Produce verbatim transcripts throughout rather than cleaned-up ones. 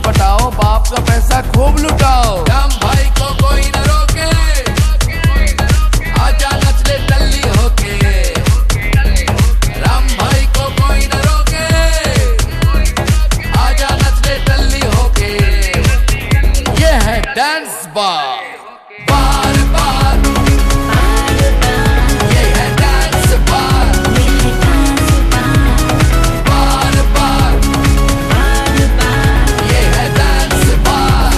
पटाओ, बाप का पैसा खूब लुटाओ। राम भाई को कोई न रोके, आजा नच ले टल्ली होके। राम भाई को कोई न रोके, आजा नच ले टल्ली होके। ये है डांस बार, बार बार ये है डांस बार, बार बार ये है डांस बार।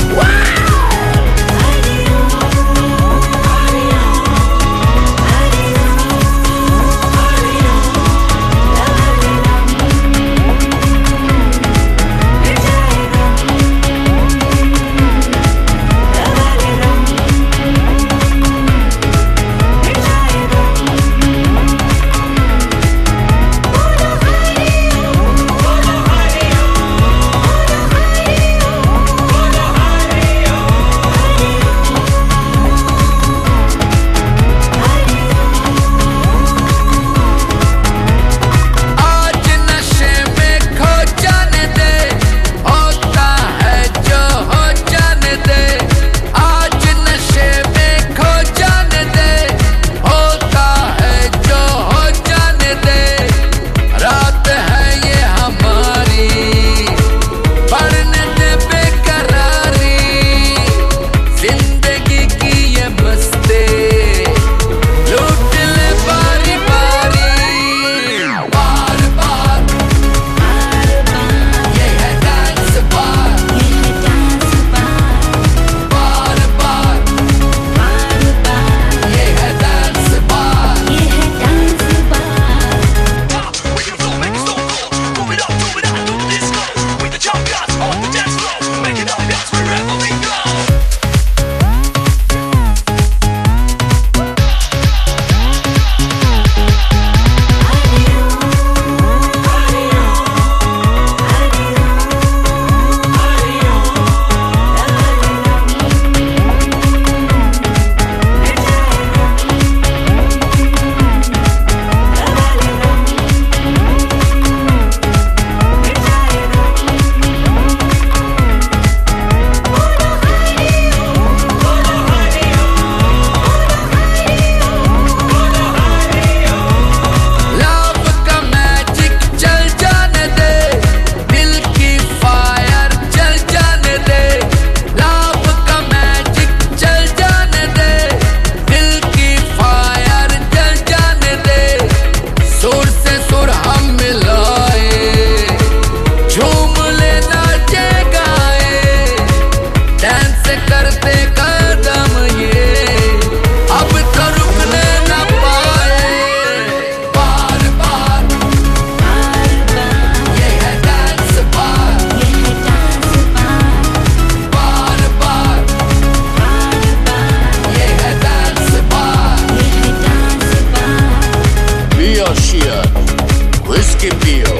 विस्की पियो,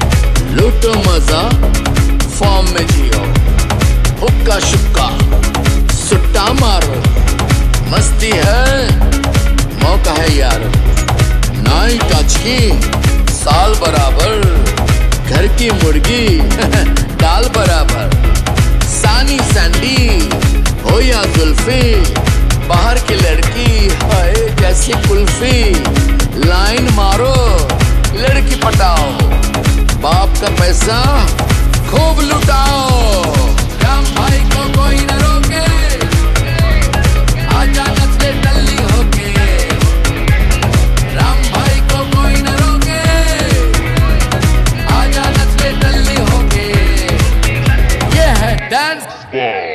लूटो मजा, फॉर्म में जियो। हुक्का शुक्का सुट्टा मारो, मस्ती है मौका है यार। नाइट आज की साल बराबर, घर की मुर्गी दाल बराबर। सानी सैंडी हो या जुल्फी, बाहर की लड़की हाय जैसी कुल्फी। लाइन मारो लड़की पटाओ, बाप का पैसा खूब लुटाओ। राम भाई को कोई न रोके, आजा नच ले टल्ली होके। राम भाई को कोई न रोके, आजा नच ले टल्ली होके। ये है डांस।